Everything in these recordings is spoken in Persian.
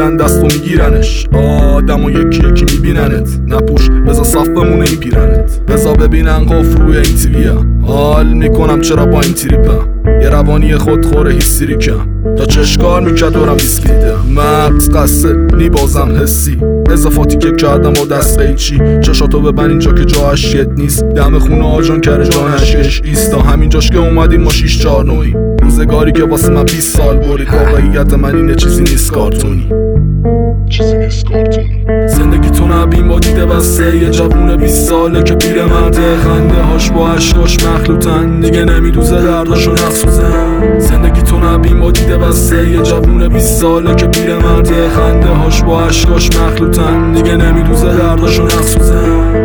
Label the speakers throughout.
Speaker 1: میدن دست و میگیرنش. آدم و یکی یکی میبیننت، نپوش بزا صف بمونه این پیرنت. بزا ببینن قف روی این تیویه، حال میکنم چرا با این تریپم. یه روانی خودخوره هیستریکم، تا چشکار میکرد دورم ویسکی دیدم. مغز قصه نیبازم حسی، اضافاتی که کردم با دست قیچی. چشاتو ببن اینجا که جاش یت نیست، دم خونه آجان کره جانشش ایستا. همینجاش که اومدیم ما 649 روزگاری که واسه من 20 سال برید. واقعیت من اینه چیزی نیست کارتونی، چیزی نیست کارتونی. زندگی تو نبین با دیده بسته یه جوون 20 ساله که پیر مرده. خنده هاش با عشقاش مخلوطن، دیگه نمیدوزه درداشو نخسوزن. زندگی تو نبین با دیده بسته یه جوون 20 ساله که پیر مرده. خنده هاش با عشقاش مخلوطن، دیگه نمیدوزه درداشو نخسوزن.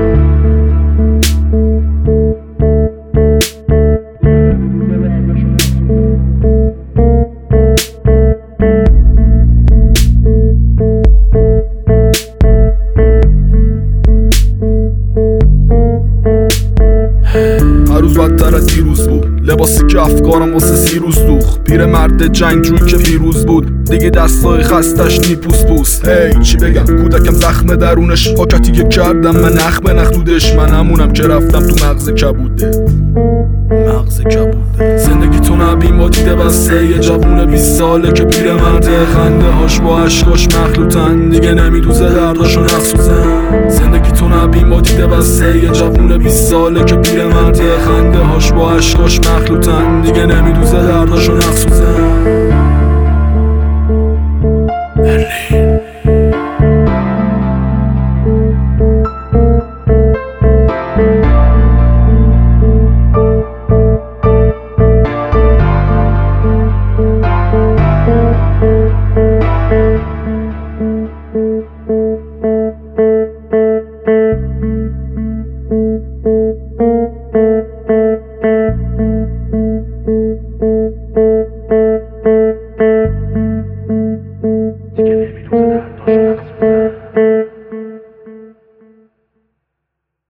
Speaker 1: هر روز بدتر از دیروز بود، لباسی که افکارم واسه 30 روز دوخ. پیر مرد جنگجوی که فیروز بود، دیگه دستای خستش نیپوس پوست. هی چی بگم کودکم زخم درونش، پاکتی که کردم من نخ به نخ دودش. من همونم که رفتم تو مغز کبوده، مغز کبوده. زندگی تو نبین با دیده بسته یه جوون 20 ساله که پیر مرده. خنده هاش با عشقاش مخلوطن، دیگه نمیدوزه درداشو نخسوزن. زندگی تو نبین با دیده بسته یه جوون 20 ساله که پیر مرده. خنده هاش با عشقاش مخلوطن، دیگه نمیدوزه درداشو نخسوزن.